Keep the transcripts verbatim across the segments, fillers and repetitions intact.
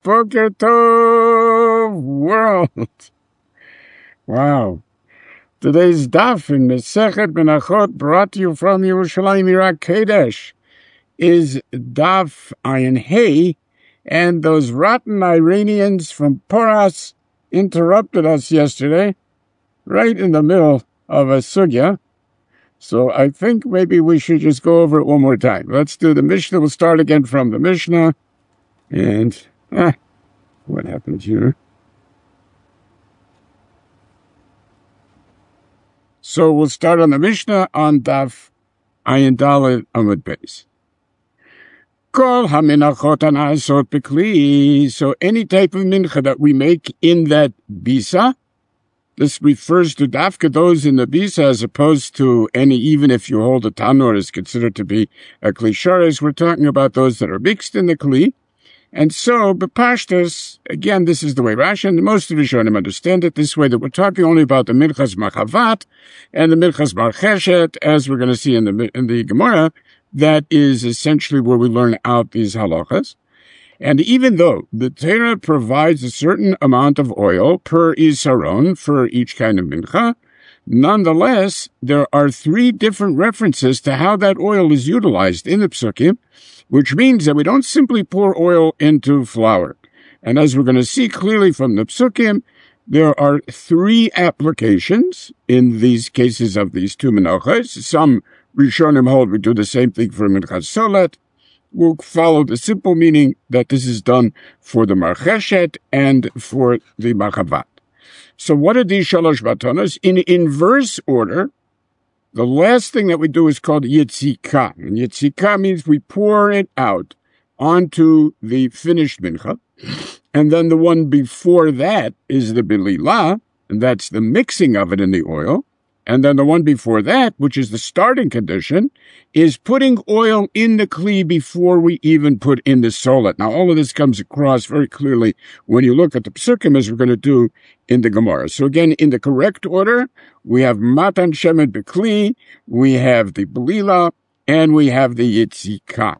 Boker Tov, world. Wow. Today's daf in Mesechet Menachot, brought to you from Yerushalayim Iraq Kodesh, is daf Ayin Hey, and those rotten Iranians from Poras interrupted us yesterday, right in the middle of a sugya. So I think maybe we should just go over it one more time. Let's do the Mishnah. We'll start again from the Mishnah. And, ah, what happened here? So we'll start on the Mishnah on Daf Ayin Daled Amud Beis. Kol haminachot hana'asot b'kli. So any type of mincha that we make in that bisa, this refers to dafka those in the bisa as opposed to any, even if you hold a tanur is considered to be a kli shares. We're talking about those that are mixed in the kli. And so, b'pashtus, again, this is the way Rashi and most of the Rishonim understand it this way, that we're talking only about the minchas machavat and the minchas marcheshet, as we're going to see in the in the Gemara. That is essentially where we learn out these halachas. And even though the Torah provides a certain amount of oil per isaron for each kind of mincha, nonetheless, there are three different references to how that oil is utilized in the psukim, which means that we don't simply pour oil into flour. And as we're going to see clearly from the psukim, there are three applications in these cases of these two menachos. Some Rishonim hold we do the same thing for minchas solet. We'll follow the simple meaning that this is done for the marcheshet and for the machavat. So what are these shalosh matanos? In inverse order, the last thing that we do is called yitzika. And yitzika means we pour it out onto the finished mincha. And then the one before that is the belila, and that's the mixing of it in the oil. And then the one before that, which is the starting condition, is putting oil in the kli before we even put in the solet. Now, all of this comes across very clearly when you look at the psukim, as we're going to do in the Gemara. So again, in the correct order, we have matan shemen b'kli, we have the belila, and we have the yitzika.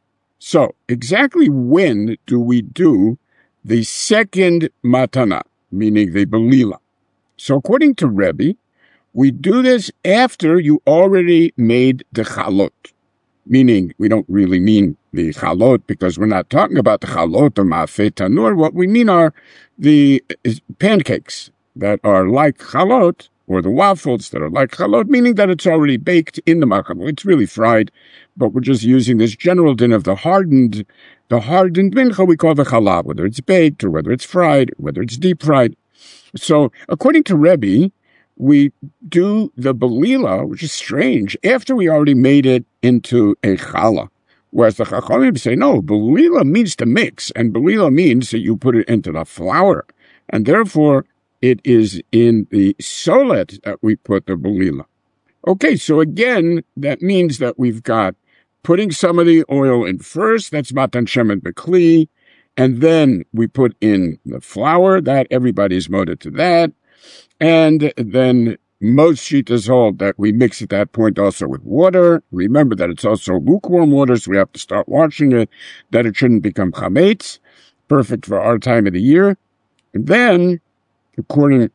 So, exactly when do we do the second matana, meaning the belila? So, according to Rebbe, we do this after you already made the chalot, meaning we don't really mean the chalot because we're not talking about the chalot or ma'afei tanur. What we mean are the pancakes that are like chalot, or the waffles that are like chalot, meaning that it's already baked in the machal. It's really fried, but we're just using this general din of the hardened, the hardened mincha we call the challah, whether it's baked or whether it's fried, whether it's deep fried. So, according to Rebbe, we do the belila, which is strange, after we already made it into a challah. Whereas the chachamim say, no, belila means to mix, and belila means that you put it into the flour. And therefore, it is in the solet that we put the belila. Okay, so again, that means that we've got putting some of the oil in first, that's matan shemen b'kli, and then we put in the flour, that everybody's moted to that. And then most shitas hold that we mix at that point also with water. Remember that it's also lukewarm water, so we have to start washing it, that it shouldn't become chametz, perfect for our time of the year. And then, according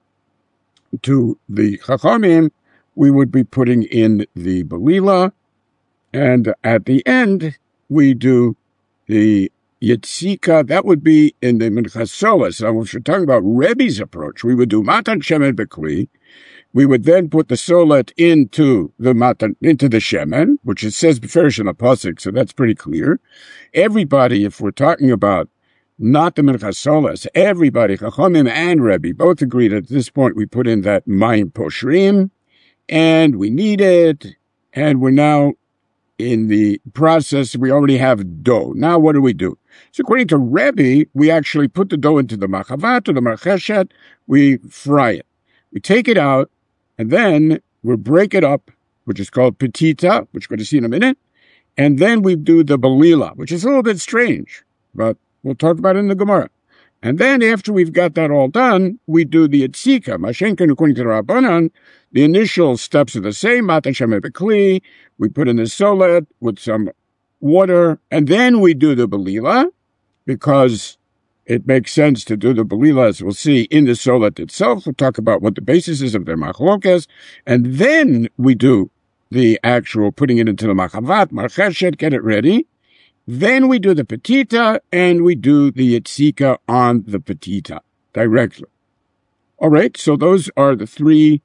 to the chachamim, we would be putting in the belila, and at the end, we do the yitzika. That would be in the minchas solet. So if you're talking about Rebbe's approach, we would do matan shemen b'kli. We would then put the solet into the matan, into the shemen, which it says beferish in the pasuk, so that's pretty clear. Everybody, if we're talking about not the minchas solet, everybody, chachamim and Rebbe, both agree that at this point we put in that mayim poshrim, and we knead it, and we're now in the process, we already have dough. Now what do we do? So according to Rebbe, we actually put the dough into the machavat or the marcheshet, we fry it. We take it out, and then we break it up, which is called petita, which we're going to see in a minute, and then we do the belila, which is a little bit strange, but we'll talk about it in the Gemara. And then after we've got that all done, we do the yitzika. Mashenkin, according to the Rabbanan, the initial steps are the same. Matan shemen b'kli. We put in the solet with some water, and then we do the belila, because it makes sense to do the Belila, as we'll see, in the Solet itself. We'll talk about what the basis is of their Machlokas, and then we do the actual putting it into the Machavat, Marcheshet, get it ready. Then we do the Petita, and we do the Yitzika on the Petita directly. All right, so those are the three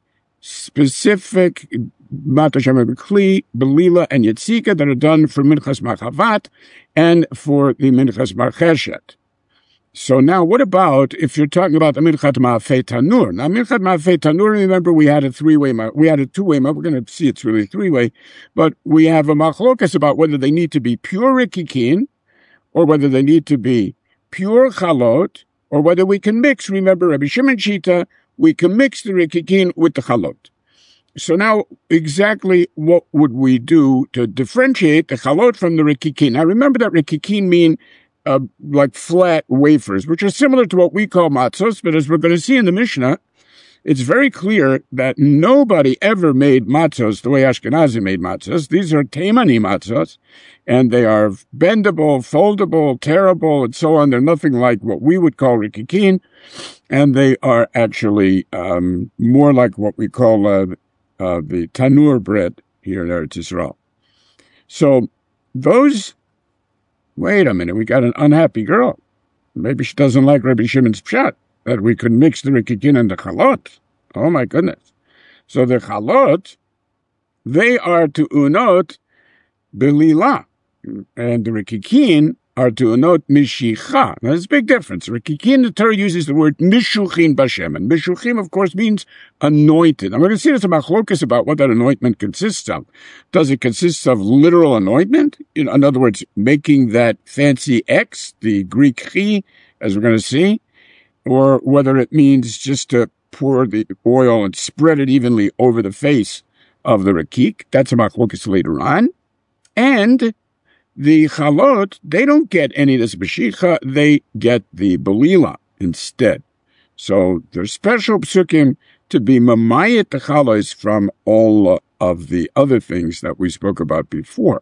specific Mata Shemen B'Kli, Belila, and Yitzika that are done for Minchas Machavat and for the Minchas Marcheshet. So now, what about if you're talking about the Minchat Ma'afei Tanur? Now, Minchat Ma'afei Tanur, remember, we had a three-way, we had a two-way, we're going to see it's really three-way, but we have a machlokas about whether they need to be pure rikikin, or whether they need to be pure chalot, or whether we can mix. Remember, Rabbi Shimon Shita, we can mix the rikikin with the chalot. So now, exactly what would we do to differentiate the chalot from the rikikin? Now, remember that rikikin mean Uh, like flat wafers, which are similar to what we call matzos, but as we're going to see in the Mishnah, it's very clear that nobody ever made matzos the way Ashkenazi made matzos. These are Taimani matzos, and they are bendable, foldable, tearable, and so on. They're nothing like what we would call rikikin, and they are actually um, more like what we call uh, uh, the tanur bread here in Eretz Yisrael. So those Wait a minute, we got an unhappy girl. Maybe she doesn't like Rabbi Shimon's pshat, that we could mix the rikikin and the chalot. Oh my goodness. So the chalot, they are to unot belila, and the rikikin are to unot mishicha. Now there's a big difference. Rikikin, the Torah uses the word mishuchin bashemen. Mishuchim, of course, means anointed. And we're going to see there's a machlokas about what that anointment consists of. Does it consist of literal anointment? In, in other words, making that fancy X, the Greek chi, as we're going to see, or whether it means just to pour the oil and spread it evenly over the face of the rakik. That's a machlokas later on. And the chalot, they don't get any of this beshicha, they get the belila instead. So there's special psukim to be mamayit the chalos from all of the other things that we spoke about before.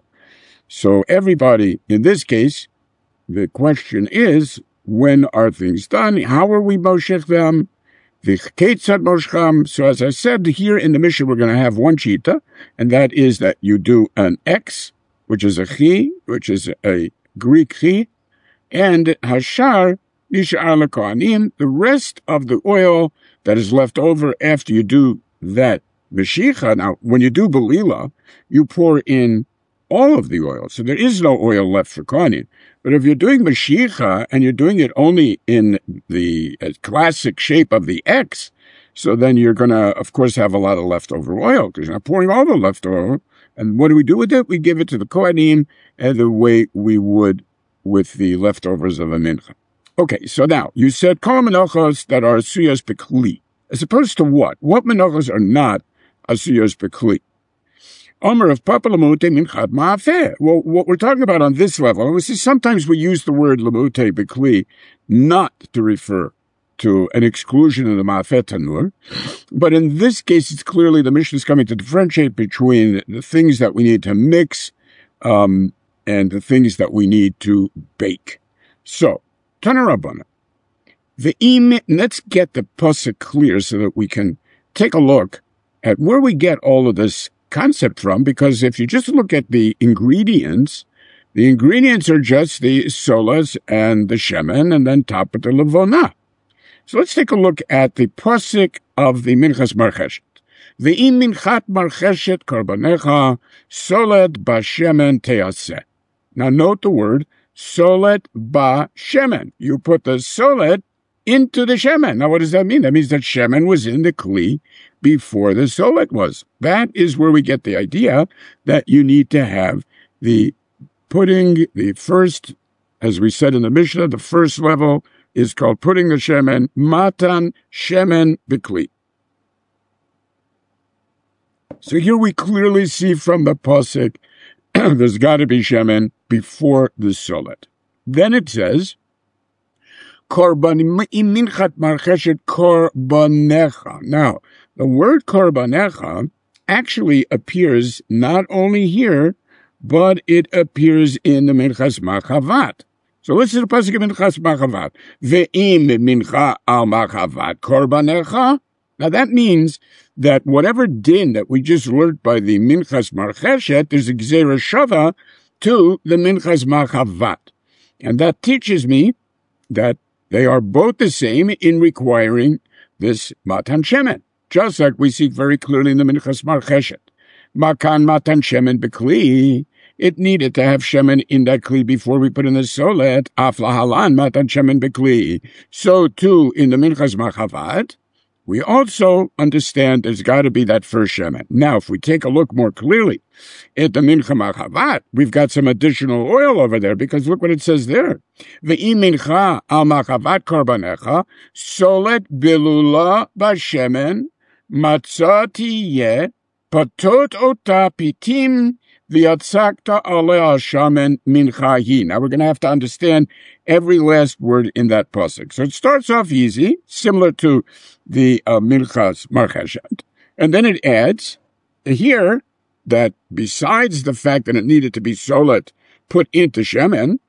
So everybody, in this case, the question is, when are things done? How are we moshech them? The ketzad moshcham. So as I said, here in the Mishnah, we're going to have one shita, and that is that you do an X, which is a chi, which is a Greek chi, and hashar nishar lekohanim, the rest of the oil that is left over after you do that meshicha. Now, when you do belila, you pour in all of the oil, so there is no oil left for kohanim. But if you're doing meshicha and you're doing it only in the uh, classic shape of the X, so then you're going to, of course, have a lot of leftover oil because you're not pouring all the leftover oil. And what do we do with it? We give it to the Kohanim and the way we would with the leftovers of a mincha. Okay, so now, you said kol menachos that are asuyos b'kli. As opposed to what? What menachos are not asuyos b'kli? Omer of papa lamute minchat ma'afeh. Well, what we're talking about on this level, is sometimes we use the word lamute b'kli not to refer to an exclusion of the ma'afeh tanur. But in this case, it's clearly the Mishnah is coming to differentiate between the things that we need to mix um, and the things that we need to bake. So, Tanarabana. The im, let's get the pasuk clear so that we can take a look at where we get all of this concept from, because if you just look at the ingredients, the ingredients are just the solas and the shemen, and then top of the levona. So let's take a look at the pasuk of the Minchas Marcheshet. Ve'im minchat marcheshet korbanecha solet bashemen teaseh. Now note the word solet bashemen. You put the solet into the shemen. Now what does that mean? That means that shemen was in the kli before the solet was. That is where we get the idea that you need to have the putting the first, as we said in the Mishnah, the first level is called putting the shemen, matan shemen b'kli. So here we clearly see from the pasuk, there's got to be shemen before the solet. Then it says, korban iminchat marcheshet korbanecha. Now, the word korbanecha actually appears not only here, but it appears in the Minchas Machavat. So listen to the pasuk of Minchas Machavat. Ve'im mincha al machavat korbanecha. Now that means that whatever din that we just learned by the Minchas Marcheshet, there's a Gzera Shava to the Minchas Machavat. And that teaches me that they are both the same in requiring this Matan Shemen, just like we see very clearly in the Minchas Marcheshet. Makan Matan Shemen Bekli. It needed to have Shemen in that Kli before we put in the Solet. Af lahalan Matan Shemen Bekli. So too in the Minchas Machavat, we also understand there's got to be that first Shemen. Now, if we take a look more clearly at the Mincha Machavat, we've got some additional oil over there, because look what it says there. Ve'im mincha al machavat korbanecha, solet bilula b'shemen, matzah tiyeh, patot ota pitim, v'yatzakta alea shamen minchahi. Now, we're going to have to understand every last word in that pasuk. So it starts off easy, similar to the uh, Minchas Marcheshet. And then it adds here that besides the fact that it needed to be solet put into Shemen,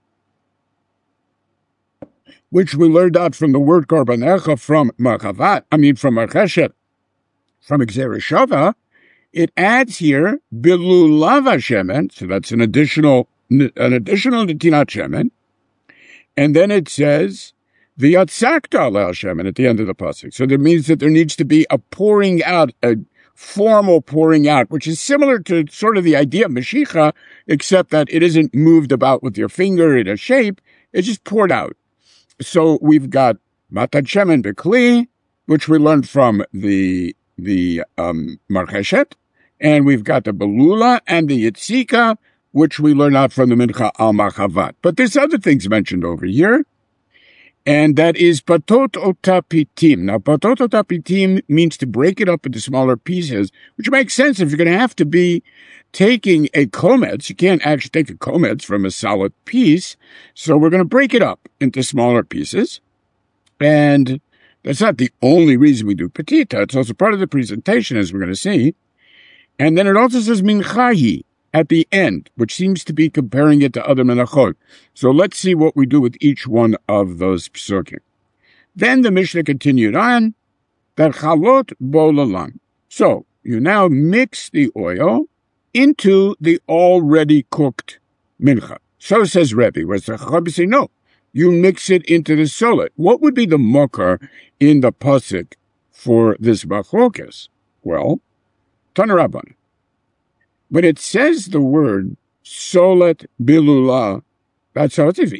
which we learned out from the word korbanecha from Machavat, I mean from Marcheshet, from Gzera Shava, it adds here bilulava Shemen, so that's an additional an additional Netinat Shemen, and then it says v'yatzakta alel Shemen at the end of the pasuk. So that means that there needs to be a pouring out, a formal pouring out, which is similar to sort of the idea of Mashiach, except that it isn't moved about with your finger in a shape, it's just poured out. So we've got Matan Shemen Bekli, which we learned from the the um, Marcheshet, and we've got the Belula and the Yitzika, which we learn out from the Mincha al Machavat. But there's other things mentioned over here, and that is patot ota pitim. Now, patot ota pitim means to break it up into smaller pieces, which makes sense if you're going to have to be taking a kometz. You can't actually take a kometz from a solid piece, so we're going to break it up into smaller pieces. And that's not the only reason we do petita. It's also part of the presentation, as we're going to see. And then it also says minchahi at the end, which seems to be comparing it to other menachot. So let's see what we do with each one of those psukim. Then the Mishnah continued on, that chalot bolalan. So you now mix the oil into the already cooked mincha. So says Rebbe, whereas the Chachamim say, no, you mix it into the solet. What would be the mokar in the pasuk for this machlokas? Well, Tana Rabban. When it says the word solet bilula, that's how it is.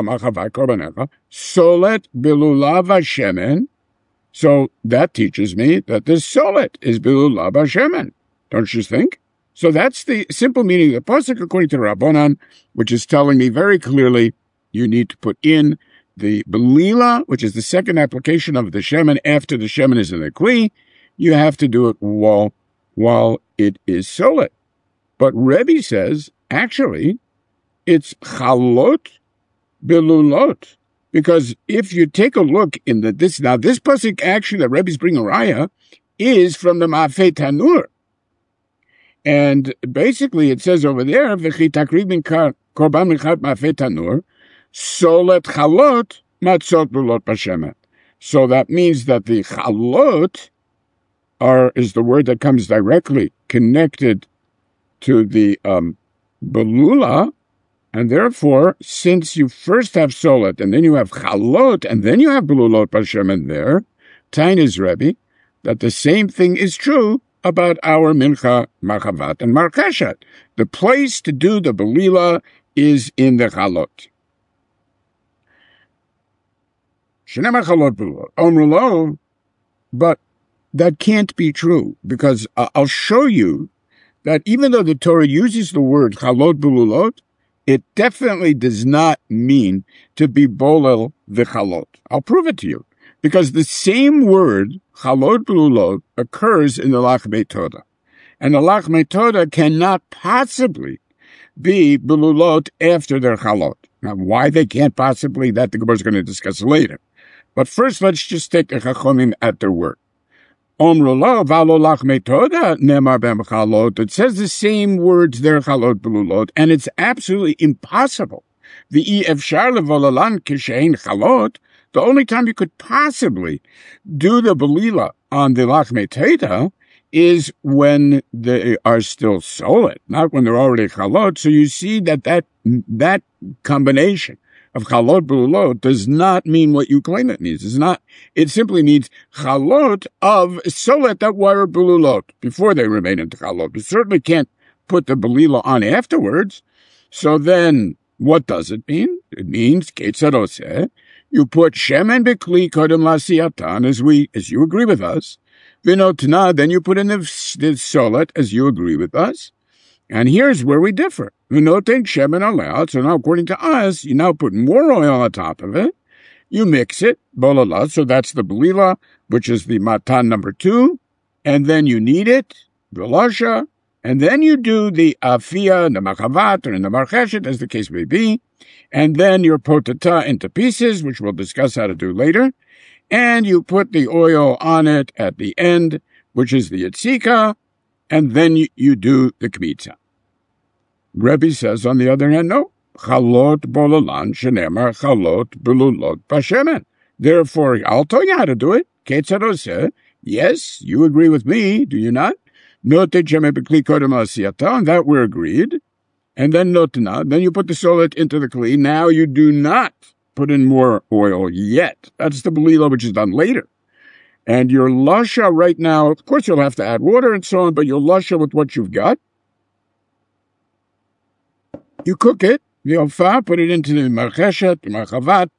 Solet bilula v'shemen. So that teaches me that the solet is bilula v'shemen. Don't you think? So that's the simple meaning of the pasuk according to Rabbanan, which is telling me very clearly you need to put in the belila, which is the second application of the shemen after the shemen is in the kli. You have to do it while while it is solet. But Rebbe says, actually, it's chalot bilulot. Because if you take a look in the, this, now this pasuk actually that Rebbe's bringing raya is from the Ma'afei Tanur. And basically it says over there, v'chi takriv min korban minchat Ma'afei Tanur, solet chalot matzot bilulot b'shemen. So that means that the chalot are, is the word that comes directly connected to the um, belula, and therefore, since you first have solet, and then you have chalot, and then you have belulot b'shemen there, Tain is Rebbe, that the same thing is true about our mincha, machavat, and marcheshet. The place to do the belila is in the chalot. Shenema chalot belulot. Omrulo, but that can't be true, because uh, I'll show you that even though the Torah uses the word chalot bululot, it definitely does not mean to be bolel v'chalot. I'll prove it to you. Because the same word, chalot bululot, occurs in the Lachmei Toda. And the Lachmei Toda cannot possibly be bululot after their chalot. Now, why they can't possibly, that the Gemara is going to discuss later. But first, let's just take the Chachamim at their word. Omrullah v'alo lachmei toda nemar b'em chalot. It says the same words there, chalot belulot, and it's absolutely impossible The efshar levolalan kishein chalot. The only time you could possibly do the belila on the lachmei teda is when they are still solid, not when they're already chalot. So you see that that, that combination of chalot belulot does not mean what you claim it means. It's not. It simply means chalot of solid that were belulot before they remain into chalot. You certainly can't put the belila on afterwards. So then, what does it mean? It means ketzaroseh. You put shemen bekli kodem lasiyatan, as we, as you agree with us. Vinotna, then you put in the, the solet, as you agree with us. And here's where we differ. Vinoten shemen aleh. So now, according to us, you now put more oil on top of it. You mix it, bolala. So that's the belila, which is the matan number two. And then you knead it, velasha. And then you do the afia, the machavat, or in the marcheshet, as the case may be. And then your potata into pieces, which we'll discuss how to do later. And you put the oil on it at the end, which is the yitzika. And then you, you do the kmitza. Rebbe says, on the other hand, no. Chalot bolalan shenemar chalot belulot bashemen. Therefore, I'll tell you how to do it. Ketzaroseh. Yes, you agree with me, do you not? Note shemen bekli kodem lasiyata, and that we're agreed. And then notna, then you put the solet into the kli. Now you do not put in more oil yet. That's the belila, which is done later. And your lasha right now, of course you'll have to add water and so on, but your lasha with what you've got. You cook it, the ofa, put it into the marcheshet, the marchavat,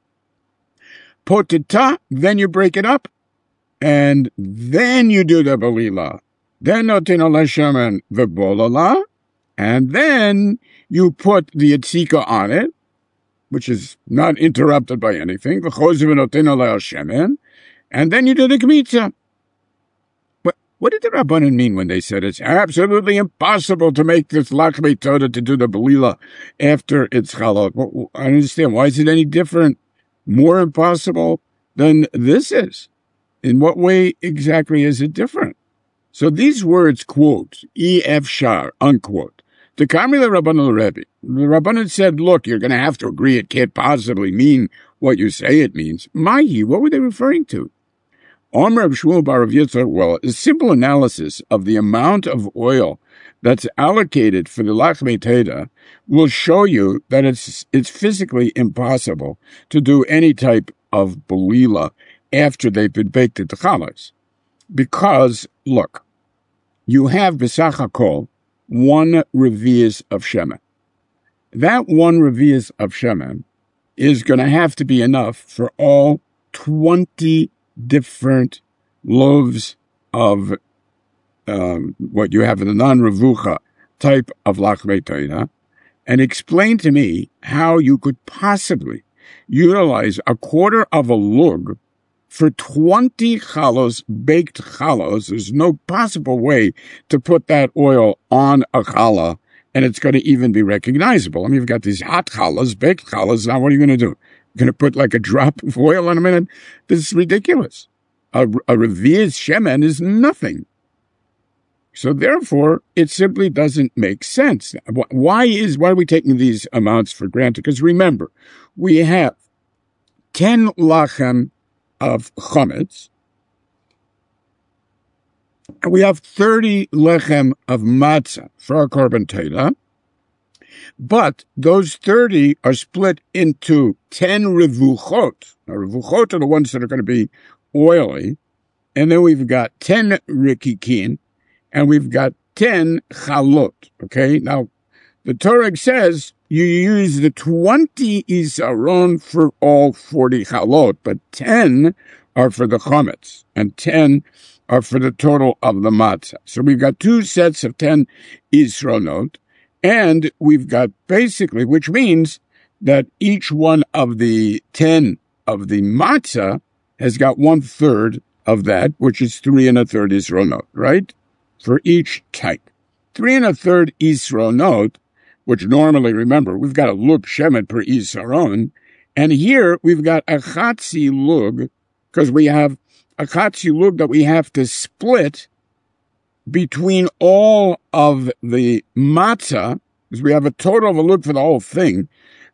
potita, then you break it up, and then you do the belila. Then notin ala shemen v'bolala, and then you put the yitzika on it, which is not interrupted by anything, v'choz v'notin ala shemen, and then you do the kmitza. What, what did the Rabbanan mean when they said it's absolutely impossible to make this lachmei teda to do the belila after it's chalot? Well, I understand. Why is it any different, more impossible than this is? In what way exactly is it different? So these words, quote, E F Shar, unquote, to Kamila Rabbanan Rebbe. The Rabbanan said, look, you're going to have to agree it can't possibly mean what you say it means. Mahi, what were they referring to? Omer of Shmuel bar Rav Yitzchak, well, a simple analysis of the amount of oil that's allocated for the lachmei teda will show you that it's it's physically impossible to do any type of belila after they've been baked into chalas. Because, look, you have besach hakol one revius of shemen. That one revius of shemen is going to have to be enough for all twenty different loaves of um, what you have in the non-revucha type of lachmei teda, and explain to me how you could possibly utilize a quarter of a lug for twenty chalos, baked chalos. There's no possible way to put that oil on a challah, and it's going to even be recognizable. I mean, you've got these hot chalas, baked chalas. Now, what are you going to do? You're going to put like a drop of oil on them? And this is ridiculous. A, a revius shemen is nothing. So therefore, it simply doesn't make sense. Why is, why are we taking these amounts for granted? Because remember, we have ten lachem of chametz, and we have thirty lechem of matzah for our korban teda, but those thirty are split into ten revuchot. Now, revuchot are the ones that are going to be oily, and then we've got ten rikikin, and we've got ten chalot, okay? Now, the Torah says you use the twenty isaron for all forty chalot, but ten are for the chametz, and ten are for the total of the matzah. So we've got two sets of ten isronot, and we've got basically, which means that each one of the ten of the matzah has got one third of that, which is three and a third isronot, right? For each type. Three and a third isronot, which normally, remember, we've got a lug shemen per isaron, and here we've got a chatzi lug, because we have a chatzi lug that we have to split between all of the matzah, because we have a total of a lug for the whole thing,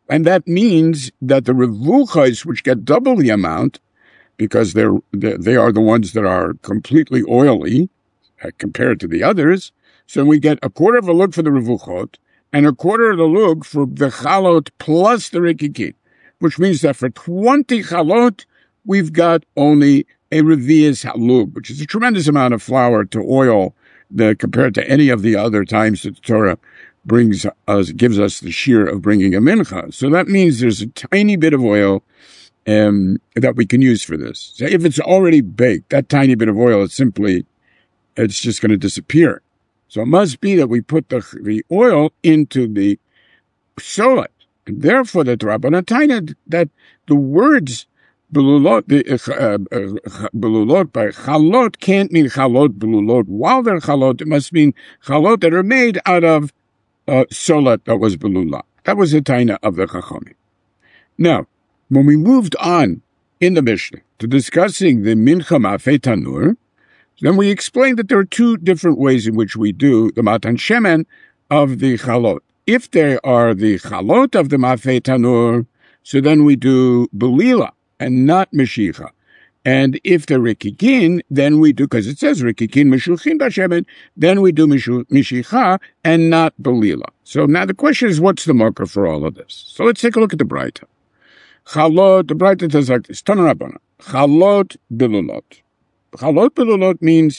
And that means that the revuchos, which get double the amount, because they're, they are the ones that are completely oily uh, compared to the others, so we get a quarter of a lug for the revuchot and a quarter of the lug for the chalot plus the rikikin, which means that for twenty chalot, we've got only a revius halug, which is a tremendous amount of flour to oil the, compared to any of the other times that the Torah brings us, gives us the shear of bringing a mincha. So that means there's a tiny bit of oil um, that we can use for this. So if it's already baked, that tiny bit of oil is simply, it's just going to disappear. So it must be that we put the, the oil into the solet. And therefore, the Rabbanan Taina, that the words belulot, the uh, uh, belulot by chalot can't mean chalot belulot. While they're chalot, it must mean chalot that are made out of uh, solet that was belula. That was the Taina of the Chachamim. Now, when we moved on in the Mishnah to discussing the mincha ma'afei tanur, then we explained that there are two different ways in which we do the matan shemen of the chalot. If they are the chalot of the ma'afei tanur, so then we do belila and not meshicha. And if they're rikikin, then we do, because it says rikikin meshuchin b'shemen, then we do meshicha and not belila. So now the question is, what's the marker for all of this? So let's take a look at the Braita. Chalot, the Braita says like this, Tana Rabbana, chalot belulot. Chalot belulot means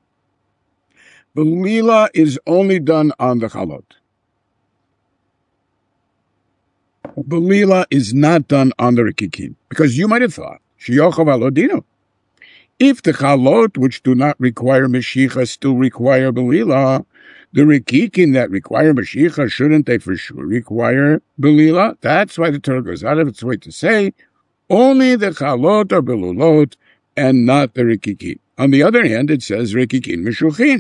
belila is only done on the chalot. Belila is not done on the rikikin, because you might have thought, shiyochav alodino. If the chalot, which do not require meshicha, still require belila, the rikikin that require meshicha, shouldn't they for sure require belila? That's why the Torah goes out of its way to say, only the chalot are belulot, and not the rikikin. On the other hand, it says rikikin meshuchin,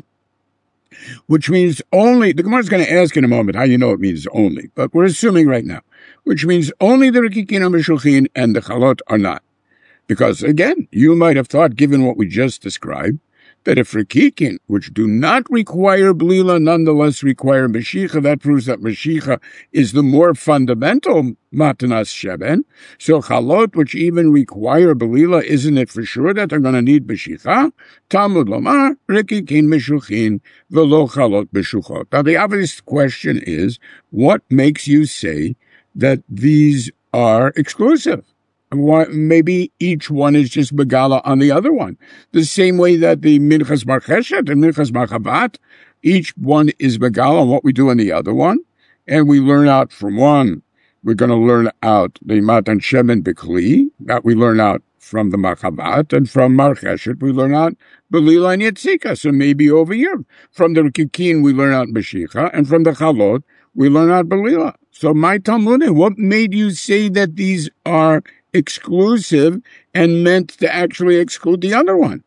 which means only, the Gemara is going to ask in a moment how you know it means only, but we're assuming right now, which means only the rikikin are meshuchin and the chalot are not. Because again, you might have thought, given what we just described, that if rikikin, which do not require blila, nonetheless require meshicha, that proves that meshicha is the more fundamental matanas sheben. So chalot, which even require blila, isn't it for sure that they're going to need meshicha? Talmud lomar, rikikin meshuchin, velo chalot meshuchot. Now the obvious question is, what makes you say that these are exclusive? Why, maybe each one is just begala on the other one. The same way that the Minchas Marcheshet and Minchas Marchavat, each one is begala on what we do in the other one. And we learn out from one. We're going to learn out the Matan Shemen B'Kli, that we learn out from the Marchavat, and from Marcheshet we learn out Belila and Yetzika. So maybe over here. From the Rikikin we learn out Meshicha, and from the Chalot we learn out Belila. So my Talmud, what made you say that these are exclusive and meant to actually exclude the other one?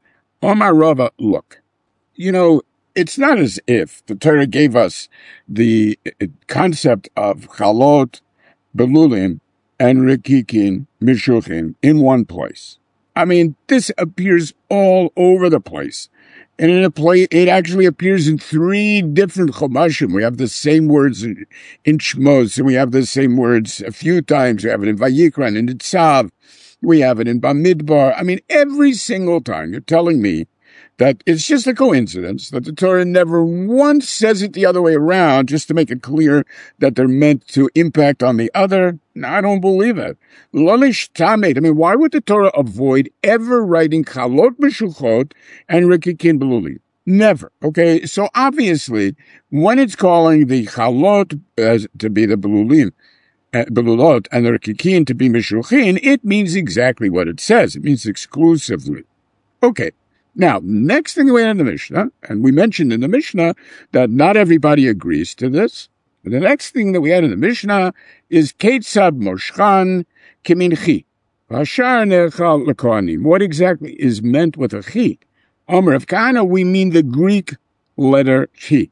Omar Rava, look, you know, it's not as if the Torah gave us the concept of chalot, belulim, and rikikin, mishuchim in one place. I mean, this appears all over the place. And in a play, it actually appears in three different chumashim. We have the same words in, in Shmos, and we have the same words a few times. We have it in Vayikra and in Tzav. We have it in Bamidbar. I mean, every single time you're telling me that it's just a coincidence that the Torah never once says it the other way around, just to make it clear that they're meant to impact on the other. No, I don't believe it. Lolish tamed. I mean, why would the Torah avoid ever writing chalot meshuchot and rikikin belulim? Never. Okay, so obviously, when it's calling the chalot as to be the belulim, uh, belulot, and the rikikin to be meshuchin, it means exactly what it says. It means exclusively. Okay. Now, next thing we had in the Mishnah, and we mentioned in the Mishnah that not everybody agrees to this. The next thing that we had in the Mishnah is Ketzad Moshchan Kiminchi. Hashar Nechal Lekohanim. What exactly is meant with a chi? Omer of Kana, we mean the Greek letter chi.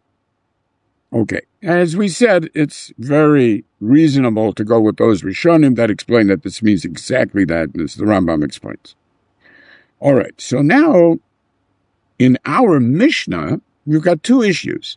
Okay. As we said, it's very reasonable to go with those Rishonim that explain that this means exactly that, as the Rambam explains. All right. So now, in our Mishnah, we've got two issues.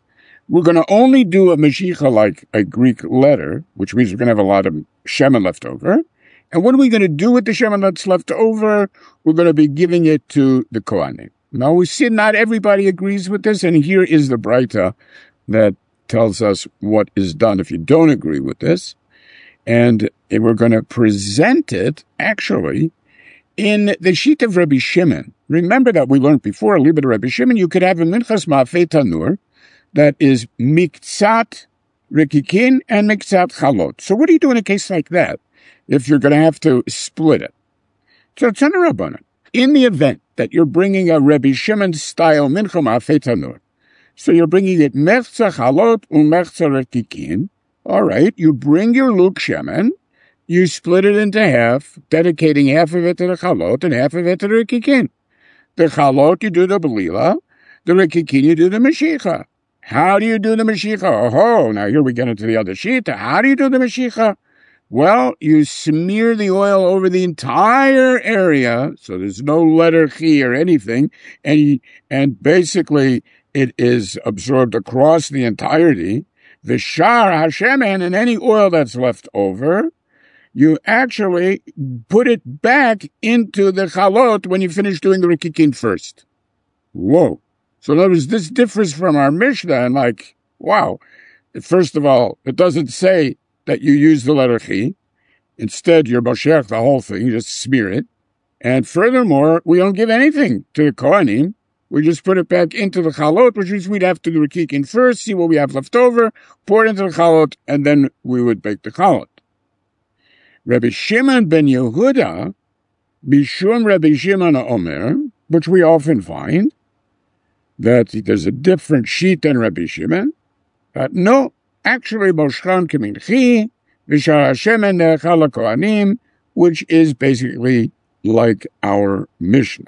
we're going to only do a Mashicha like a Greek letter, which means we're going to have a lot of Shemen left over. And what are we going to do with the Shemen that's left over? We're going to be giving it to the Kohanim. Now, we see not everybody agrees with this, and here is the Braita that tells us what is done if you don't agree with this. And we're going to present it, actually, in the sheet of Rabbi Shimon. Remember that we learned before, Libet Rabbi Shimon, you could have a Minchas Ma'afei Tanur that is Miktzat Rikikin and Miktzat Chalot. So what do you do in a case like that if you're going to have to split it? So it's an Rabbanan. In the event that you're bringing a Rabbi Shimon-style Mincha Ma'afei Tanur, so you're bringing it Mechza Chalot and Mechza Rikikin, all right, you bring your Luk Shemen, you split it into half, dedicating half of it to the Chalot and half of it to the Rikikin. The Chalot, you do the Belila. The Rikikin, you do the Mashicha. How do you do the Mashicha? Oh, now here we get into the other sheet. How do you do the Mashicha? Well, you smear the oil over the entire area, so there's no letter chi or anything, and, and basically it is absorbed across the entirety. The Shar Hashemen, and any oil that's left over, you actually put it back into the Chalot when you finish doing the Rikikin first. Whoa. So in other words, this differs from our Mishnah, and like, wow. First of all, it doesn't say that you use the letter Chi. Instead, you're Mosheach the whole thing, you just smear it. And furthermore, we don't give anything to the Kohanim. We just put it back into the Chalot, which means we'd have to do Rikikin first, see what we have left over, pour it into the Chalot, and then we would bake the Chalot. Rabbi Shimon ben Yehuda, Bishum Rabbi Shimon Omer, which we often find, that there's a different sheet than Rabbi Shimon, but no, actually, Boshchan Keminchi, Vishar Hashemen Nechal Kohanim, which is basically like our Mishnah.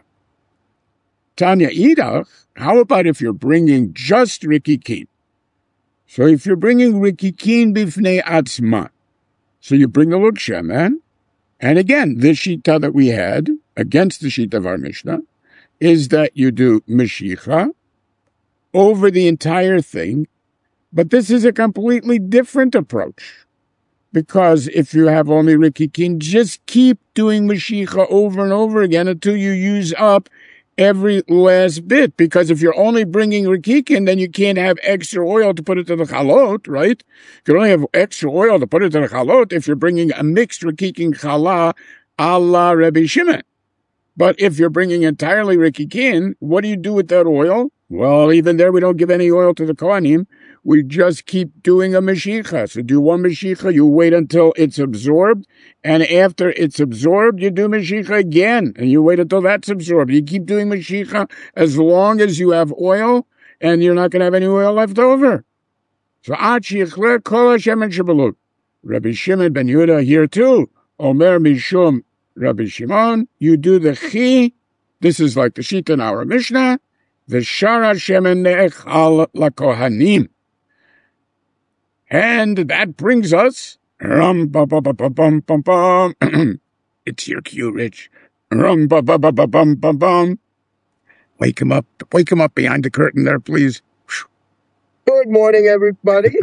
Tanya Idach, how about if you're bringing just Rikikin? So if you're bringing Rikikin Bifnei Atzman, so you bring the Luk Shemen, and again, this shita that we had, against the shita of our Mishnah, is that you do Mashicha over the entire thing, but this is a completely different approach. Because if you have only Rikikin, just keep doing Mashicha over and over again until you use up every last bit, because if you're only bringing Rikikin, then you can't have extra oil to put it to the Chalot, right? You can only have extra oil to put it to the Chalot if you're bringing a mixed Rikikin Chala a la Rabbi Shimon. But if you're bringing entirely Rikikin, what do you do with that oil? Well, even there we don't give any oil to the Kohanim. We just keep doing a Mashicha. So do one Mashicha, you wait until it's absorbed, and after it's absorbed, you do Mashicha again, and you wait until that's absorbed. You keep doing Mashicha as long as you have oil, and you're not going to have any oil left over. So, Achichle Kol Hashemen Shebelut. Rabbi Shimon ben Yehuda here too. Omer Mishum Rabbi Shimon, you do the Chi. This is like the Shita in our Mishnah. The Shar Hashemen Ne'echal LaKohanim. And that brings us, rum ba ba ba ba bum bum bum. It's your cue, Rich. Rum ba ba ba ba bum bum bum. Wake him up, wake him up behind the curtain there, please. Good morning, everybody.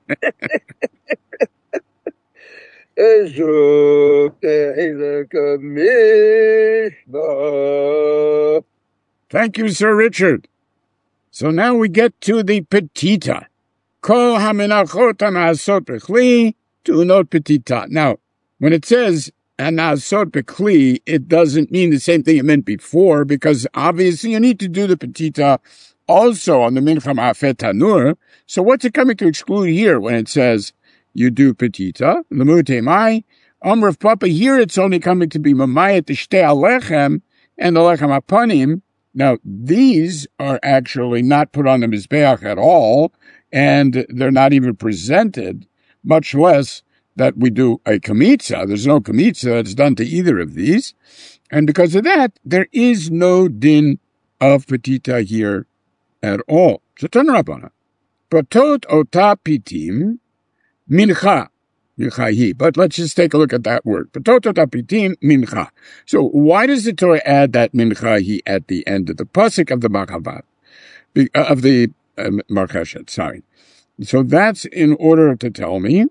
Thank you, Sir Richard. So now we get to the Petita. Kol haminachot hanasot b'kli tu'unot petita. Now, when it says hanasot b'kli, it doesn't mean the same thing it meant before, because obviously you need to do the petita also on the mincha ma'afei tanur. So what's it coming to exclude here when it says you do petita? Lemute mai, Amr of Papa, here it's only coming to be mamayat the shtei alechem and the lechem apanim. Now, these are actually not put on the mizbeach at all, and they're not even presented, much less that we do a kamitza. There's no kamitza that's done to either of these. And because of that, there is no din of petita here at all. So turn Rabbana. Patot ota pitim mincha. Minchahi. But let's just take a look at that word. Patot ota pitim mincha. So why does the Torah add that minchahi at the end of the pasuk of the Bakavat? Of the uh, Marcheshet, sorry. So that's in order to tell me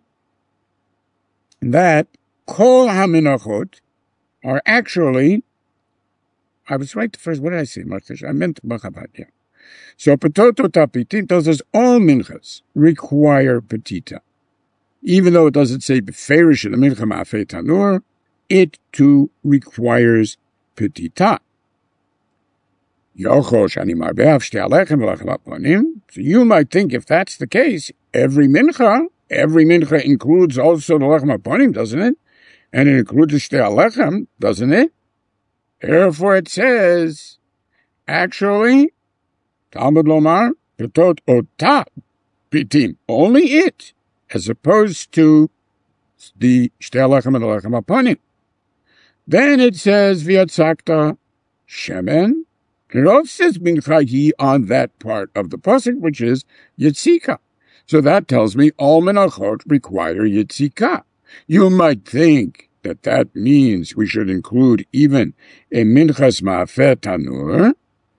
that Kol HaMinachot are actually, I was right the first, what did I say, Marcheshet? I meant Bachabad, yeah. So Petotot HaPitim tells us all minchas require petita. Even though it doesn't say beferish in the mincha ma'afei tanur, it too requires petita. So you might think if that's the case, every mincha, every mincha includes also the lechem aponim, doesn't it? And it includes the shtei alechem, doesn't it? Therefore it says, actually, Talmud Lomar, Petot Ota Pitim, only it, as opposed to the Shtei Alechem and the Lechem Aponim. Then it says, V'yatzakta Shemen, and it also says Mincha on that part of the pasuk, which is Yitzika. So that tells me all Menachot require Yitzika. You might think that that means we should include even a Minchas Ma'afeh Tanur.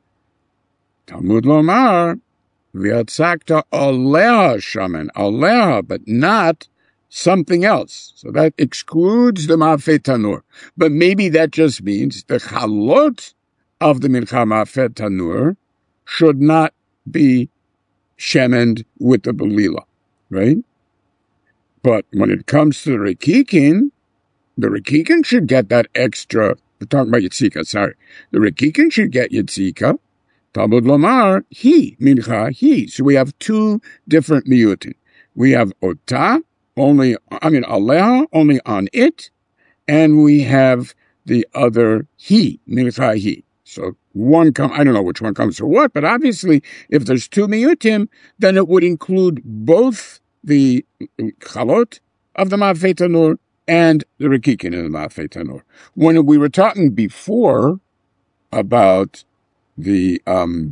Talmud Lomar, V'yatzakta Aleha Shaman, Aleha, but not something else. So that excludes the Ma'afeh Tanur. But maybe that just means the Chalot of the Mincha Ma'afeh Tanur should not be shemened with the Belila, right? But when it comes to the Rekikin, the Rekikin should get that extra, we're talking about Yitzika, sorry. The Rekikin should get Yitzika. Talmud Lomar, he, mincha, he. So we have two different miyutin. We have ota, only, I mean, aleha, only on it, and we have the other he, mincha, he. So one come, I don't know which one comes to what, but obviously, if there's two miyutim, then it would include both the chalot of the ma'afei tanur and the rekikin of the ma'afei tanur. When we were talking before about the um,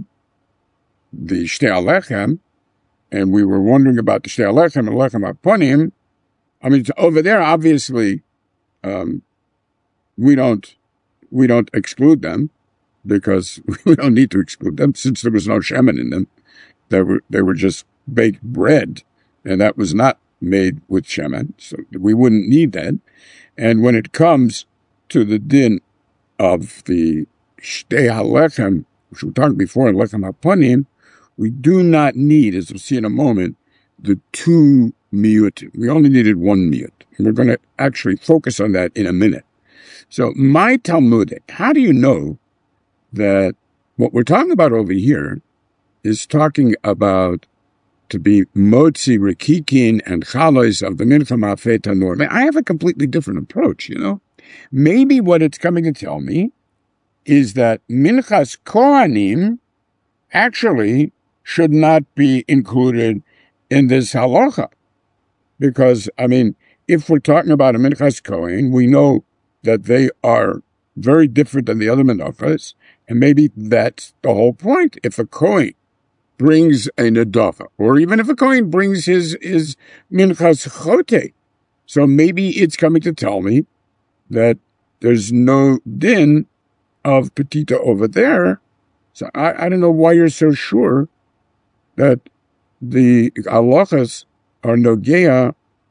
the Shtei Alechem, and we were wondering about the Shtei Alechem and Lechem Aponim. I mean, over there, obviously, um, we don't we don't exclude them because we don't need to exclude them since there was no shemen in them. They were they were just baked bread, and that was not made with shemen, so we wouldn't need that. And when it comes to the din of the Shtei Alechem, which we talked before in Lechem HaPonim, we do not need, as we'll see in a moment, the two miyut. We only needed one miyut. And we're going to actually focus on that in a minute. So, my Talmudic, how do you know that what we're talking about over here is talking about to be motzi, rekikin, and chalos of the mincha ma'afei tanur? I have a completely different approach, you know. Maybe what it's coming to tell me is that Minchas Kohanim actually should not be included in this halacha. Because, I mean, if we're talking about a Minchas Kohen, we know that they are very different than the other Menachos, and maybe that's the whole point. If a Kohen brings a Nedafa, or even if a Kohen brings his, his Minchas Chote, so maybe it's coming to tell me that there's no din of petita over there. So I, I don't know why you're so sure that the halachas are nogea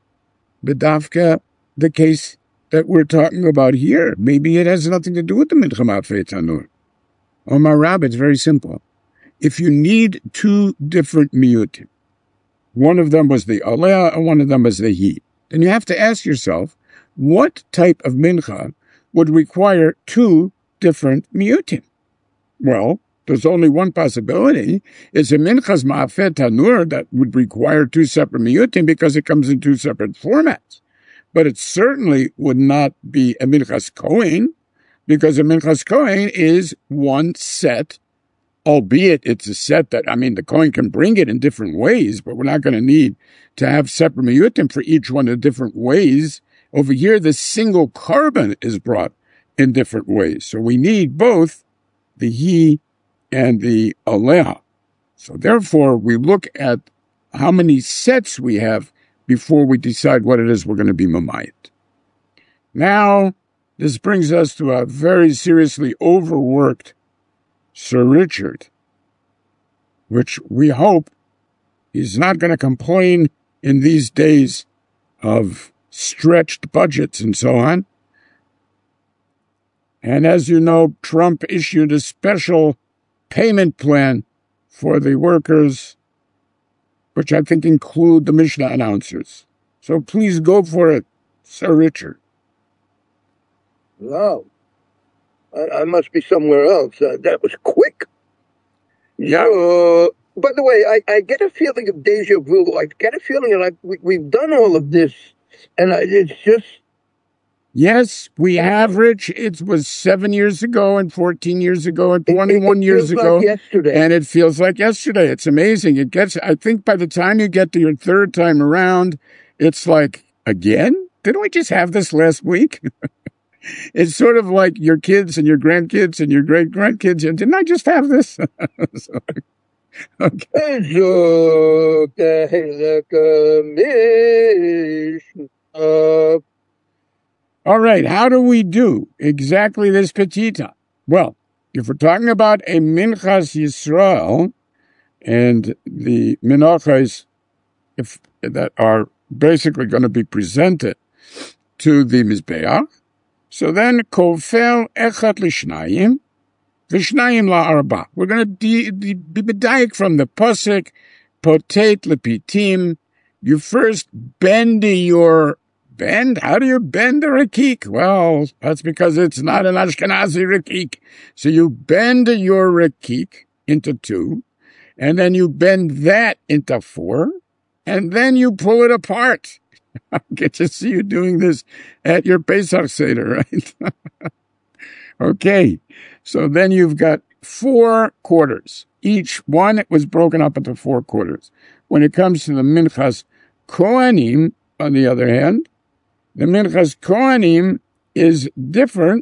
b'dafka, the case that we're talking about here. Maybe it has nothing to do with the mincha ma'afei tanur. Oh, my rabbi, it's very simple. If you need two different miyutim, one of them was the alea and one of them was the he, then you have to ask yourself, what type of mincha would require two different miyutim? Well, there's only one possibility. It's a minchas ma'afeh tanur that would require two separate miyutim because it comes in two separate formats. But it certainly would not be a minchas kohen because a minchas kohen is one set, albeit it's a set that, I mean, the kohen can bring it in different ways, but we're not going to need to have separate miyutim for each one in different ways. Over here, the single carbon is brought in different ways. So we need both the he and the aleha. So therefore, we look at how many sets we have before we decide what it is we're going to be mamayit. Now, this brings us to a very seriously overworked Sir Richard, which we hope He's not going to complain in these days of stretched budgets and so on. And as you know, Trump issued a special payment plan for the workers, which I think include the Mishnah announcers. So please go for it, Sir Richard. Wow. I, I must be somewhere else. Uh, that was quick. Yeah. Uh, by the way, I, I get a feeling of deja vu. I get a feeling like we, we've done all of this, and I, it's just... Yes, we average. It was seven years ago and fourteen years ago and twenty-one it, it years ago. Like yesterday. And it feels like yesterday. It's amazing. It gets, I think by the time you get to your third time around, it's like, again? Didn't we just have this last week? It's sort of like your kids and your grandkids and your great-grandkids. And didn't I just have this? So, okay. All right, how do we do exactly this petita? Well, if we're talking about a Minchas Yisrael and the Menachos if that are basically going to be presented to the Mizbeach, so then kofel echat lishnayim, v'shnayim la'arba. We're going to be medayek from the pasuk, potet lepitim. You first bend your Bend? How do you bend a rakik? Well, that's because it's not an Ashkenazi rakik. So you bend your rakik into two, and then you bend that into four, and then you pull it apart. I get to see you doing this at your Pesach Seder, right? Okay, so then you've got four quarters. Each one was broken up into four quarters. When it comes to the Minchas Kohanim, on the other hand, the Minchas Kohanim is different,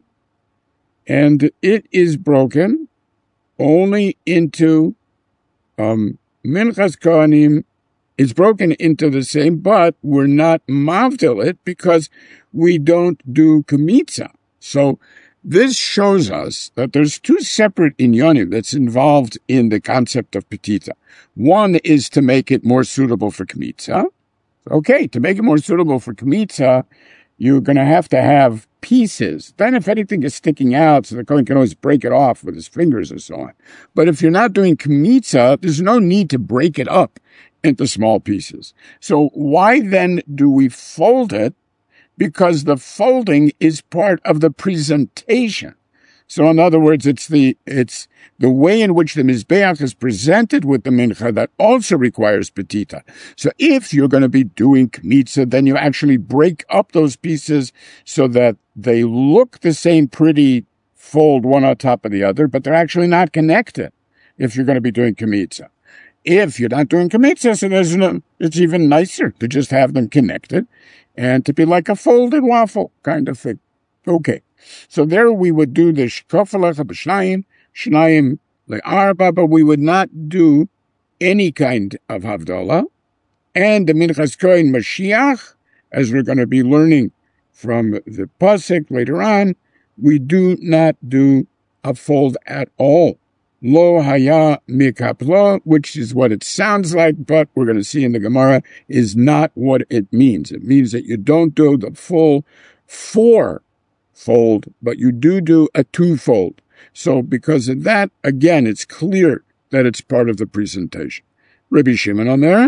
and it is broken only into, um, Minchas Kohanim is broken into the same, but we're not mavdil it because we don't do Kemitza. So this shows us that there's two separate inyonim that's involved in the concept of petita. One is to make it more suitable for Kemitza. Okay, to make it more suitable for Kemitza, you're going to have to have pieces. Then if anything is sticking out, so the Kohen can always break it off with his fingers or so on. But if you're not doing Kemitza, there's no need to break it up into small pieces. So why then do we fold it? Because the folding is part of the presentation. So in other words, it's the it's the way in which the Mizbeach is presented with the Mincha that also requires petita. So if you're going to be doing Kemitza, then you actually break up those pieces so that they look the same pretty fold one on top of the other, but they're actually not connected if you're going to be doing Kemitza. If you're not doing Kemitza, so there's no, it's even nicer to just have them connected and to be like a folded waffle kind of thing. Okay. So there we would do the shkofalecha b'shnayim, shnayim le'arba, but we would not do any kind of havdalah. And the Minchas Kohen Mashiach, as we're going to be learning from the pasuk later on, we do not do a fold at all. Lo haya mikaplo, which is what it sounds like, but we're going to see in the Gemara, is not what it means. It means that you don't do the full four fold, but you do do a two-fold. So because of that, again, it's clear that it's part of the presentation. Rabbi Shimon Omer,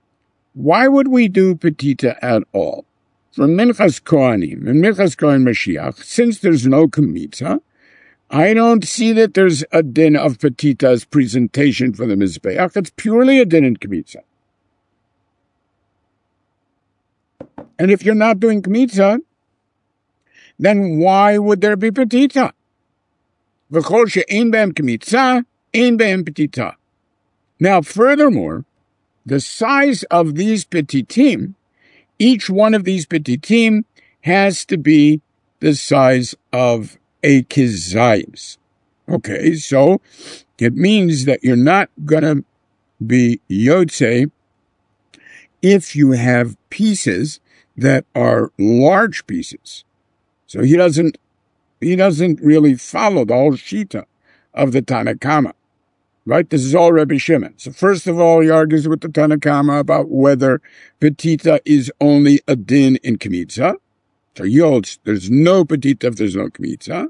why would we do petita at all? For Minchas Kohanim and Minchas Kohen Mashiach, since there's no Kemitza, I don't see that there's a din of petita as presentation for the Mizbeach. It's purely a din in Kemitza. And if you're not doing Kemitza, then why would there be petita? V'chol she'ein be'em kemitza, ein be'em petita. Now, furthermore, the size of these petitim, each one of these petitim has to be the size of a kizayis. Okay, so it means that you're not going to be yotze if you have pieces that are large pieces. So he doesn't, he doesn't really follow the whole shita of the Tanakama. Right? This is all Rabbi Shimon. So first of all, he argues with the Tanna Kama about whether petita is only a din in Kmitza. So he holds there's no petita if there's no Kmitza.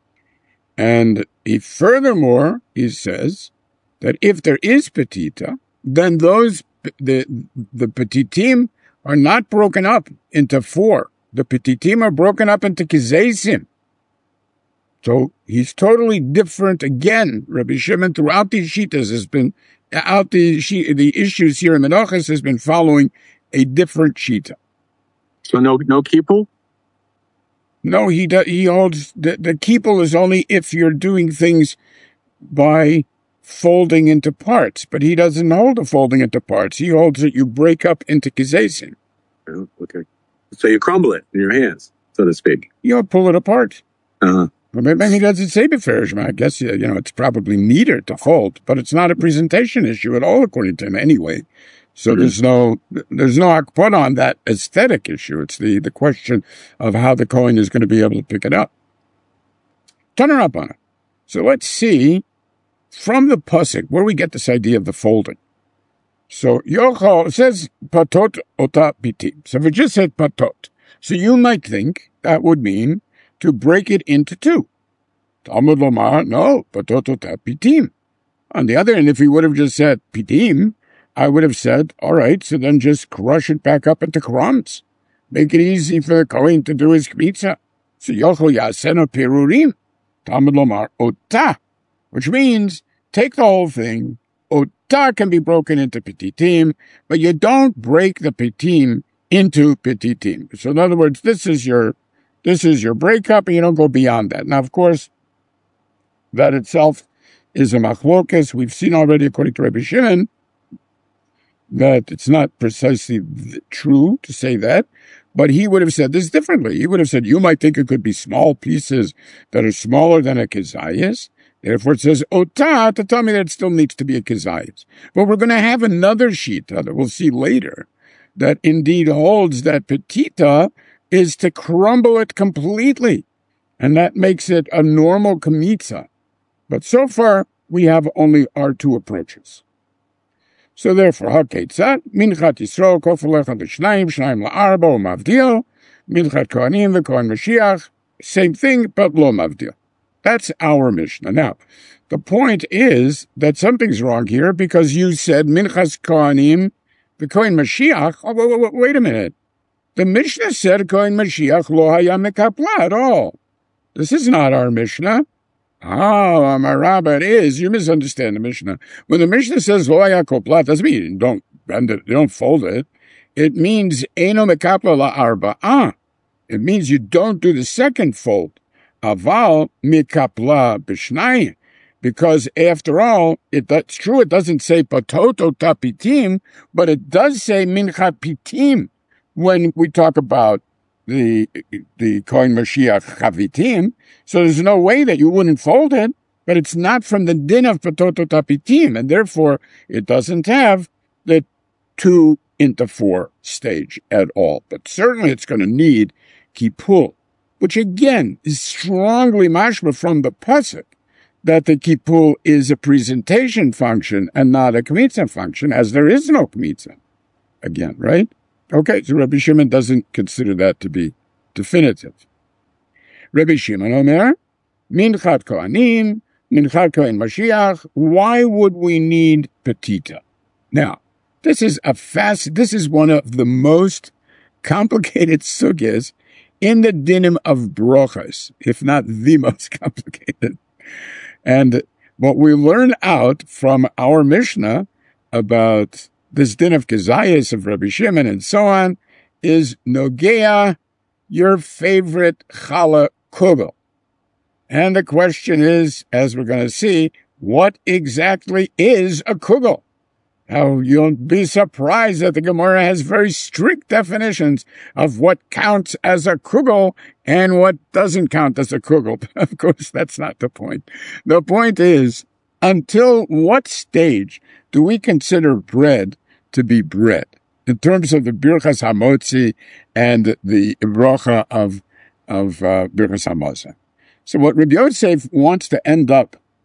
And he furthermore, he says that if there is petita, then those, the, the petitim are not broken up into four. The petitim are broken up into kizaysim. So he's totally different again. Rabbi Shimon throughout these shitas has been, out the the issues here in Menachos has been following a different shita. So no no kipul? No, he does, he holds the, the kipul is only if you're doing things by folding into parts, but he doesn't hold the folding into parts. He holds that you break up into kizesim. Oh, okay. So you crumble it in your hands, so to speak. You pull it apart. Uh-huh. Well, maybe he doesn't say beferishma. I guess, you know, it's probably neater to fold, but it's not a presentation issue at all, according to him, anyway. So mm-hmm. there's no, there's no akpot on that aesthetic issue. It's the, the question of how the Kohen is going to be able to pick it up. Turn her up on it. So let's see from the pasuk where we get this idea of the folding. So Yochel says patot ota pitim. So if it just said patot, so you might think that would mean to break it into two. Talmud Lomar, no, patot ota pitim. On the other hand, if he would have just said pitim, I would have said, all right, so then just crush it back up into crumbs. Make it easy for the Kohen to do his kmitza. So Yochel yasena perurim. Talmud Lomar ota, which means take the whole thing. Ota can be broken into petitim, but you don't break the petitim into petitim. So in other words, this is your this is your breakup, and you don't go beyond that. Now, of course, that itself is a machlokas. We've seen already, according to Rabbi Shimon, that it's not precisely true to say that, but he would have said this differently. He would have said, you might think it could be small pieces that are smaller than a kezayis. Therefore, it says ota to tell me that it still needs to be a kezayis. But we're going to have another shita that we'll see later that indeed holds that petita is to crumble it completely, and that makes it a normal kmitza. But so far, we have only our two approaches. So therefore, haketzat minchat Yisrael kofalecha b'shnayim shnayim la'arba u'mavdil minchat kohanim v'kohen Mashiach, same thing but lo mavdil. That's our Mishnah. Now, the point is that something's wrong here because you said minchas kohanim v'kohen Mashiach. Oh, wait, wait, wait a minute. The Mishnah said kohen Mashiach lo haya mekapla at all. This is not our Mishnah. Oh, my rabbi, it is. You misunderstand the Mishnah. When the Mishnah says lo haya kopla, doesn't mean you don't bend it, you don't fold it. It means eno mekapla la arba. Ah, it means you don't do the second fold. Aval mikapla b'shnayim. Because after all, it, that's true, it doesn't say patoto tapitim, but it does say minchat pitim when we talk about the the Kohen Mashiach chavitim. So there's no way that you wouldn't fold it, but it's not from the din of patoto tapitim, and therefore it doesn't have the two into four stage at all. But certainly it's going to need kipul, which again is strongly mashma from the pasuk that the kipul is a presentation function and not a kmitza function, as there is no kmitza. Again, right? Okay, so Rabbi Shimon doesn't consider that to be definitive. Rabbi Shimon Omer, minchat kohanim, minchat kohen Mashiach. Why would we need petita? Now, this is a fast. This is one of the most complicated sugyas in the dinim of brochas, if not the most complicated. And what we learn out from our Mishnah about this din of kezayis of Rabbi Shimon and so on is nogea, your favorite challah kugel. And the question is, as we're going to see, what exactly is a kugel? Now, you'll be surprised that the Gemara has very strict definitions of what counts as a kugel and what doesn't count as a kugel. Of course, that's not the point. The point is, until what stage do we consider bread to be bread in terms of the Birchas Hamotzi and the bracha of, of uh, Birchas Hamazon? So what Rabbi Yosef wants to end up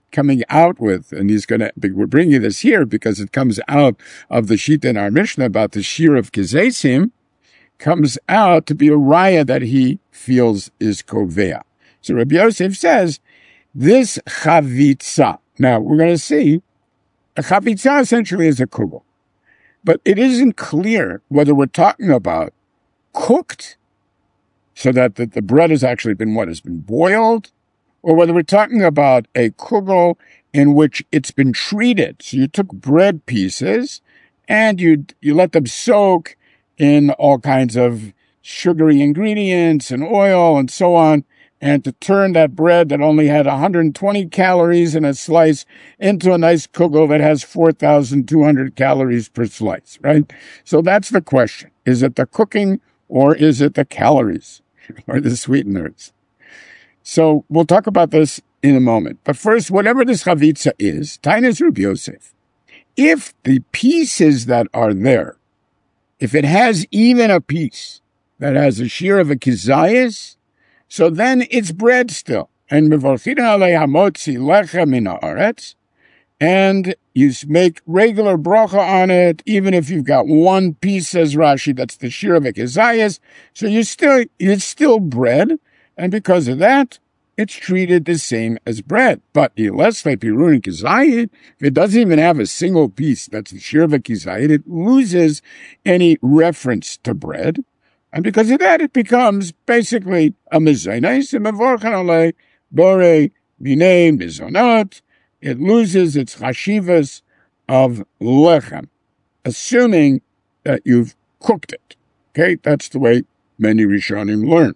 coming out with, and he's going to, we're bringing this here because it comes out of the sheet in our Mishnah about the shear of Kezesim, comes out to be a raya that he feels is kovea. So Rabbi Yosef says, this chavitza, now we're going to see, a chavitza essentially is a kugel. But it isn't clear whether we're talking about cooked, so that the, the bread has actually been what has been boiled, or whether we're talking about a kugel in which it's been treated. So you took bread pieces and you you let them soak in all kinds of sugary ingredients and oil and so on, and to turn that bread that only had one hundred twenty calories in a slice into a nice kugel that has four thousand two hundred calories per slice, right? So that's the question. Is it the cooking or is it the calories or the sweeteners? So we'll talk about this in a moment. But first, whatever this chavitza is, Tainas Rabbi Yosef, if the pieces that are there, if it has even a piece that has a shear of a kizayis, so then it's bread still. And mevorchina alei hamotzi lecha min haaretz, and you make regular bracha on it, even if you've got one piece, says Rashi, that's the shear of a kizayis. So you still, it's still bread, and because of that, it's treated the same as bread. But if it doesn't even have a single piece, that's the shear of a kizayit, it loses any reference to bread. And because of that, it becomes basically a mezainis, a mevorchan alei, bore, binei, mizonot. It loses its chashivas of lechem, assuming that you've cooked it. Okay, that's the way many Rishonim learn.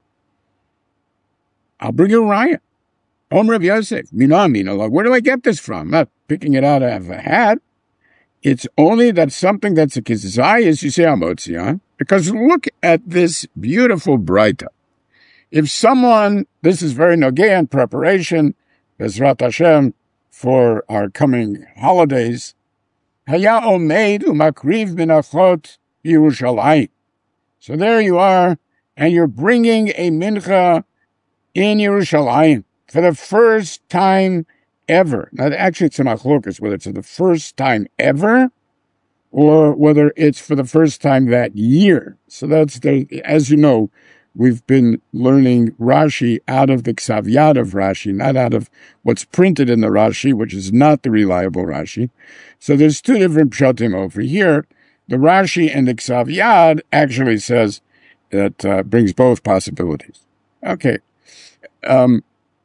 I'll bring you a raya. Om Rav Yosef, mina mina. Where do I get this from? I'm not picking it out of a hat. It's only that something that's a kizayis, you say amotzion, because look at this beautiful breita. If someone, this is very nogea in preparation, Bezrat Hashem, for our coming holidays, haya omeid umakriv minachot Yerushalayim. So there you are, and you're bringing a mincha in Yerushalayim for the first time ever. Now, actually, it's a machlokas, whether it's for the first time ever or whether it's for the first time that year. So that's the, as you know, we've been learning Rashi out of the Ksav Yad of Rashi, not out of what's printed in the Rashi, which is not the reliable Rashi. So there's two different pshatim over here. The Rashi and the Ksav Yad actually says that uh, brings both possibilities. Okay. Um,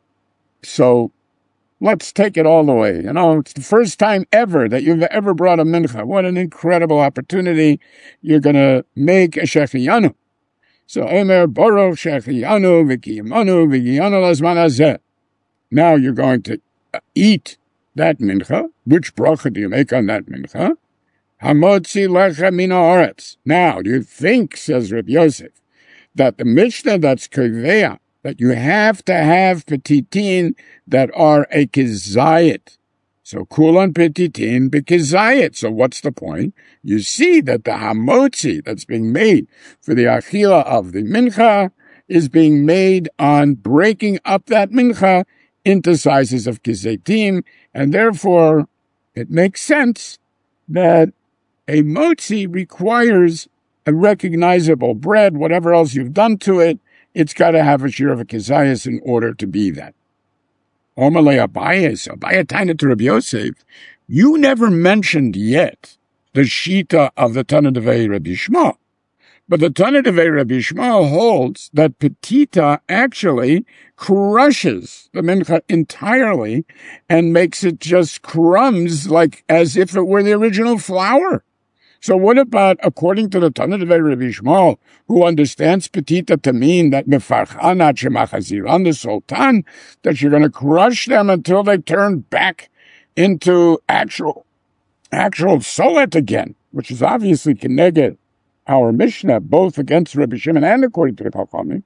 so let's take it all the way. You know, it's the first time ever that you've ever brought a mincha. What an incredible opportunity. You're going to make a shechiyanu. So, Emer Boro Shechiyanu Vikiyamanu Vikiyanu Lazman Hazeh. Now you're going to eat that mincha. Which bracha do you make on that mincha? Hamotzi lecha min haaretz. Now, do you think, says Reb Yosef, that the Mishnah that's kovea, that you have to have petitin that are a kizayit. So kulan petitin bekizayit. So what's the point? You see that the hamotzi that's being made for the achila of the mincha is being made on breaking up that mincha into sizes of kizaytim, and therefore it makes sense that a motzi requires a recognizable bread, whatever else you've done to it. It's got to have a shear of a kizayis in order to be that. Omalei Abayis, Abayah Taina to Rabbi Yosef, you never mentioned yet the shita of the Tana Devei Rabbi Shmuel. But the Tana Devei Rabbi Shmuel holds that petita actually crushes the mincha entirely and makes it just crumbs, like as if it were the original flour. So what about, according to the Tana Devei Rabbi Shmuel, who understands petita to mean that mefarchanat shemachaziran the sultan, that you're going to crush them until they turn back into actual, actual solet again, which is obviously keneged our Mishnah, both against Rabbi Shimon and according to the Chachamim.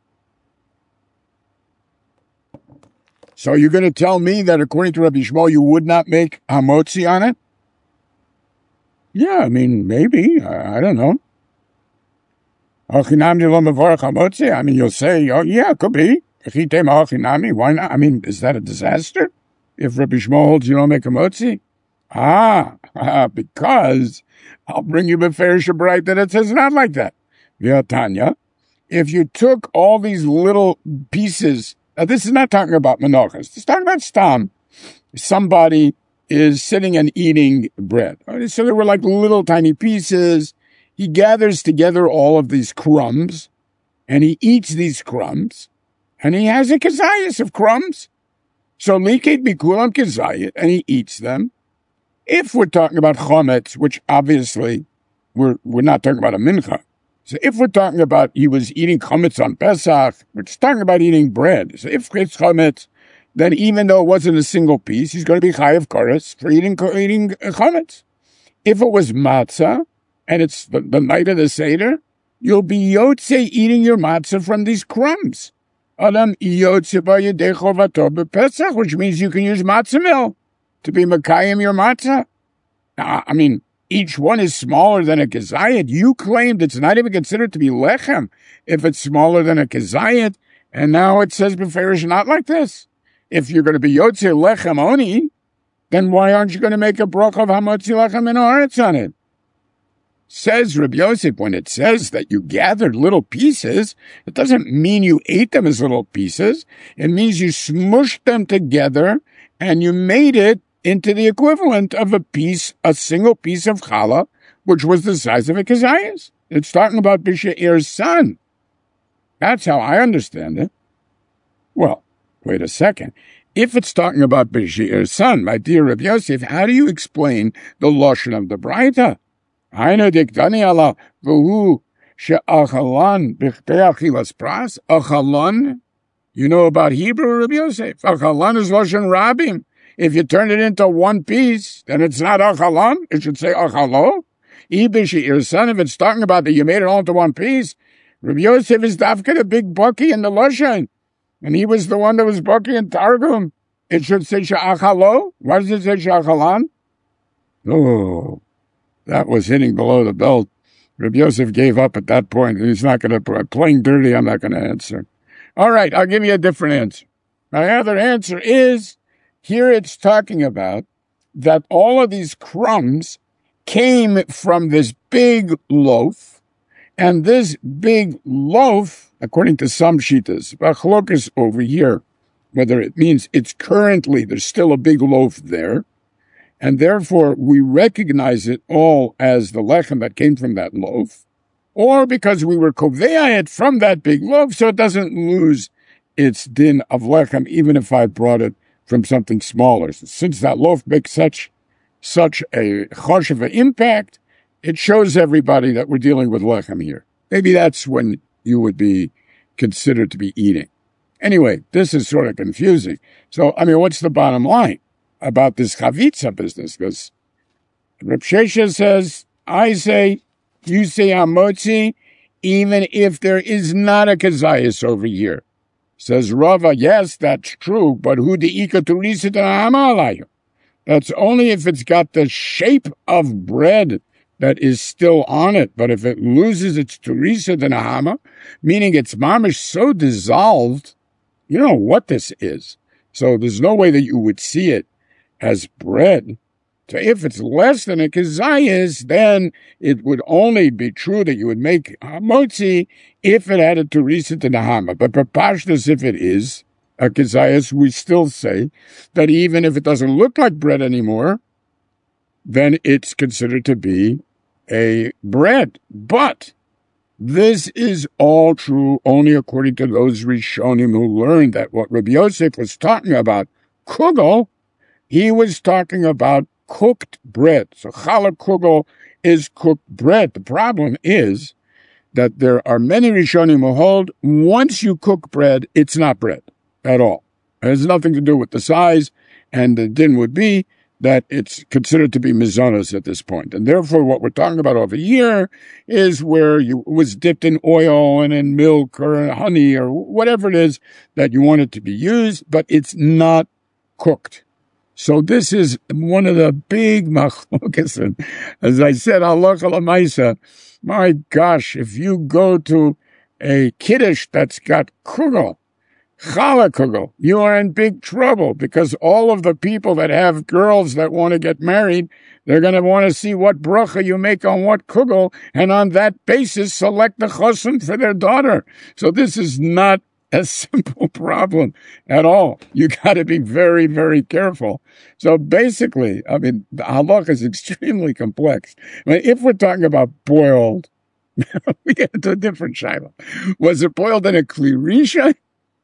So you're going to tell me that according to Rabbi Shmuel, you would not make hamotzi on it? Yeah, I mean, maybe. I, I don't know. I mean, you'll say, oh, yeah, it could be. Why not? I mean, is that a disaster? if Rabbi Shmuel holds you don't make a motzi? Ah, because I'll bring you Beferish Bright that it says not like that. Tanya, if you took all these little pieces, now this is not talking about Menachos, it's talking about Stam. Somebody is sitting and eating bread. So there were like little tiny pieces. He gathers together all of these crumbs, and he eats these crumbs, and he has a kezayis of crumbs. So liket bikulam kezayit, and he eats them. If we're talking about chometz, which obviously we're we're not talking about a mincha. So if we're talking about he was eating chometz on Pesach, we're just talking about eating bread. So if it's chometz, then even though it wasn't a single piece, he's going to be chayav kares for eating eating chometz. If it was matzah, and it's the, the night of the Seder, you'll be yotze eating your matzah from these crumbs. Adam yotze b'yedei chovato b'Pesach, which means you can use matzah mill to be makayim your matzah. Now, I mean, each one is smaller than a kezayit. You claimed it's not even considered to be lechem if it's smaller than a kezayit, and now it says b'ferish not like this. If you're going to be yotze lechem oni, then why aren't you going to make a bracha of hamotzi lechem in haaretz on it? Says Rabbi Yosef, when it says that you gathered little pieces, it doesn't mean you ate them as little pieces. It means you smushed them together and you made it into the equivalent of a piece, a single piece of challah, which was the size of a kezayis. It's talking about B'She'ir's son. That's how I understand it. Well, wait a second. If it's talking about B'She'ir's son, my dear Rabbi Yosef, how do you explain the lashon of the Braita? Achalon Achalon, you know about Hebrew, Rabbi Yosef. Achalon is lashon rabim. If you turn it into one piece, then it's not achalon. It should say achalo. Your son, if it's talking about that you made it all into one piece, Rabbi Yosef is dafka the big bucky in the lashon, and he was the one that was bucky in Targum. It should say she'achalo. Why does it say she'achalon? Oh. That was hitting below the belt. Rabbi Yosef gave up at that point. He's not going to, playing dirty, I'm not going to answer. All right, I'll give you a different answer. My other answer is, here it's talking about that all of these crumbs came from this big loaf, and this big loaf, according to some shitas, Bachlokas over here, whether it means it's currently, there's still a big loaf there, and therefore we recognize it all as the lechem that came from that loaf, or because we were koveya it from that big loaf, so it doesn't lose its din of lechem, even if I brought it from something smaller. Since that loaf makes such such a choshev impact, it shows everybody that we're dealing with lechem here. Maybe that's when you would be considered to be eating. Anyway, this is sort of confusing. So, I mean, what's the bottom line about this chavitza business? Because Reb Shesha says, I say, you say hamotzi, even if there is not a kezayis over here. Says Rava, yes, that's true, but who the ika turisa alayim? That's only if it's got the shape of bread that is still on it. But if it loses its turisa hama, meaning it's mamish so dissolved, you don't know what this is. So there's no way that you would see it as bread. So if it's less than a kezayis, then it would only be true that you would make hamotzi if it had a teresa to nahama. But papashtas, if it is a kezayis, we still say that even if it doesn't look like bread anymore, then it's considered to be a bread. But this is all true only according to those Rishonim who learned that what Rabbi Yosef was talking about, kugel, he was talking about cooked bread. So challah kugel is cooked bread. The problem is that there are many Rishonim who hold once you cook bread, it's not bread at all. It has nothing to do with the size, and the din would be that it's considered to be mizonos at this point. And therefore, what we're talking about over here is where you it was dipped in oil and in milk or honey or whatever it is that you want it to be used, but it's not cooked. So this is one of the big machlokas. And as I said, halacha l'maisa, my gosh, if you go to a kiddush that's got kugel, Challah kugel, you are in big trouble because all of the people that have girls that want to get married, they're going to want to see what bracha you make on what kugel, and on that basis select the chosun for their daughter. So this is not a simple problem at all. You got to be very, very careful. So basically, I mean, the halakha is extremely complex. I mean, if we're talking about boiled, we get into a different shaila. Was it boiled in a klirisha?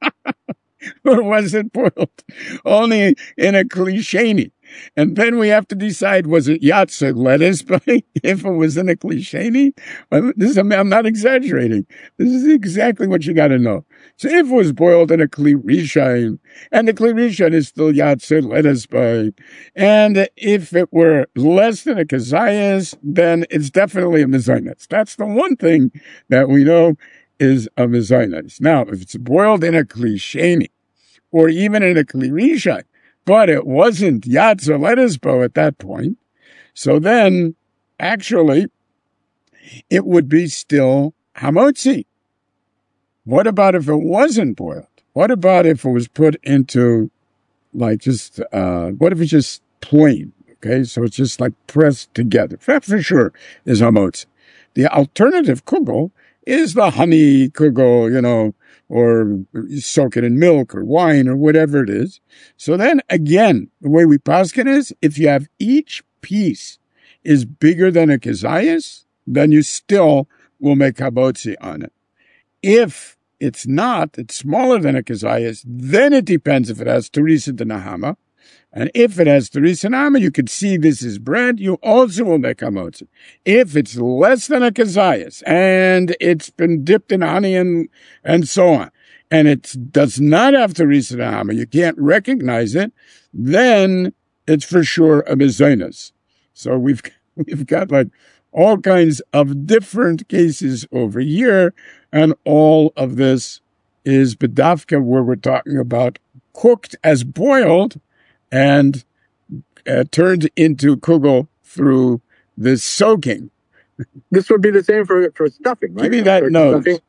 Or was it boiled only in a klisheni? And then we have to decide, was it yatzah lettuce? If it was in a klisheni? This is, I'm not exaggerating. This is exactly what you got to know. So if it was boiled in a kli rishon, and the kli rishon is still yatzah lettuce, and if it were less than a kazayas, then it's definitely a mezainas. That's the one thing that we know is a mezainas. Now, if it's boiled in a klisheni, or even in a kli rishon, but it wasn't yatzah lettuce at that point, so then actually it would be still hamotzi. What about if it wasn't boiled? What about if it was put into like just, uh, what if it's just plain? Okay, so it's just like pressed together. That for sure is hamotzi. The alternative kugel is the honey kugel, you know, or soak it in milk or wine or whatever it is. So then again, the way we paskin is, if you have each piece is bigger than a kazayas, then you still will make habotzi on it. If it's not, it's smaller than a kazayas, then it depends if it has teresa de nahama. And if it has teresa nahama, you can see this is bread, you also will make hamotzi. If it's less than a kazayas, and it's been dipped in honey and, and so on, and it does not have teresa nahama, you can't recognize it, then it's for sure a mezainas. So we've, we've got like all kinds of different cases over here, and all of this is bedavka, where we're talking about cooked as boiled, and uh, turned into kugel through the soaking. This would be the same for, for stuffing, right? Give me that for nose. Stuffing.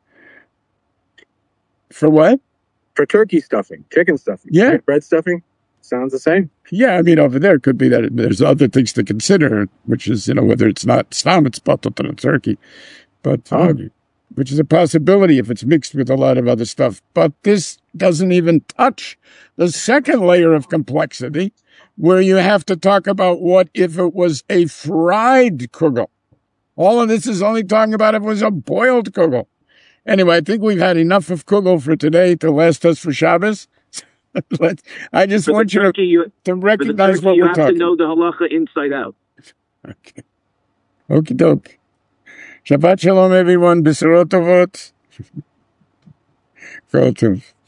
For what? For turkey stuffing, chicken stuffing, yeah, right? Bread stuffing. Sounds the same. Yeah, I mean, over there it could be that there's other things to consider, which is, you know, whether it's not stam, it's bottled to the turkey, but oh. uh, which is a possibility if it's mixed with a lot of other stuff. But this doesn't even touch the second layer of complexity, where you have to talk about what if it was a fried kugel. All of this is only talking about if it was a boiled kugel. Anyway, I think we've had enough of kugel for today to last us for Shabbos. Let's, I just for want you turkey, to, you to recognize turkey, what you we're have talking. You have to know the halacha inside out. Okay. Okie doke. Shabbat shalom, everyone. B'sorot tovot. Kol tov.